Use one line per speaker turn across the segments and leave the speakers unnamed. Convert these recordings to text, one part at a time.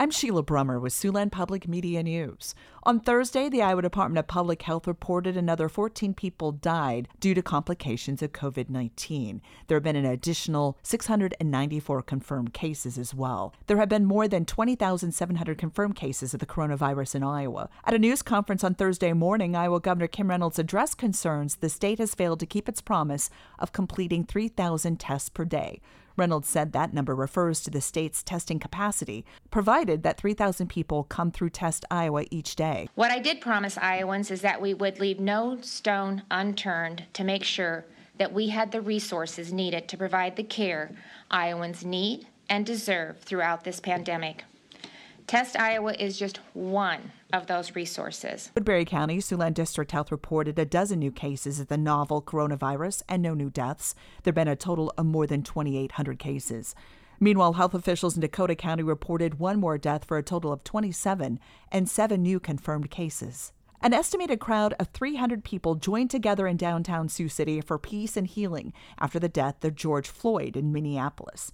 I'm Sheila Brummer with Siouxland Public Media News. On Thursday, the Iowa Department of Public Health reported another 14 people died due to complications of COVID-19. There have been an additional 694 confirmed cases as well. There have been more than 20,700 confirmed cases of the coronavirus in Iowa. At a news conference on Thursday morning, Iowa Governor Kim Reynolds addressed concerns the state has failed to keep its promise of completing 3,000 tests per day. Reynolds said that number refers to the state's testing capacity, provided that 3,000 people come through Test Iowa each day.
What I did promise Iowans is that we would leave no stone unturned to make sure that we had the resources needed to provide the care Iowans need and deserve throughout this pandemic. Test Iowa is just one of those resources.
Woodbury County Siouxland District Health reported a dozen new cases of the novel coronavirus and no new deaths. There have been a total of more than 2,800 cases. Meanwhile, health officials in Dakota County reported one more death for a total of 27 and 7 new confirmed cases. An estimated crowd of 300 people joined together in downtown Sioux City for peace and healing after the death of George Floyd in Minneapolis.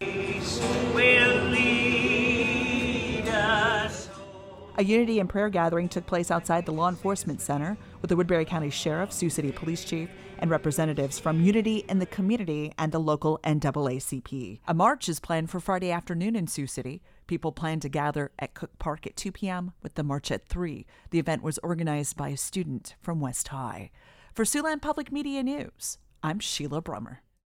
A unity and prayer gathering took place outside the Law Enforcement Center with the Woodbury County Sheriff, Sioux City Police Chief, and representatives from Unity in the community and the local NAACP. A march is planned for Friday afternoon in Sioux City. People plan to gather at Cook Park at 2 p.m. with the march at 3. The event was organized by a student from West High. For Siouxland Public Media News, I'm Sheila Brummer.